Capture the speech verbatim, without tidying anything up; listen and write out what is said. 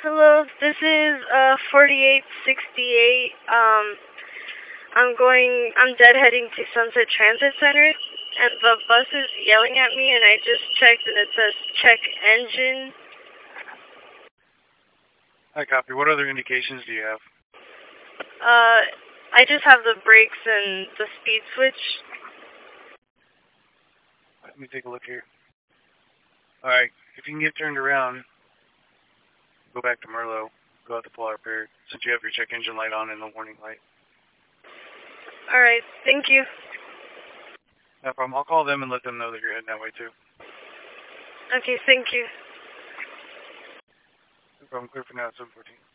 Hello, this is uh forty-eight sixty-eight. Um, I'm going. I'm deadheading to Sunset Transit Center, and the bus is yelling at me. And I just checked, and it says check engine. I copy. What other indications do you have? Uh, I just have the brakes and the speed switch. Let me take a look here. All right, if you can get turned around, go back to Merlo, go out to Polar Bear, since you have your check engine light on and the warning light. All right, thank you. No problem. I'll call them and let them know that you're heading that way too. Okay, thank you. No problem. Clear for now at seven fourteen.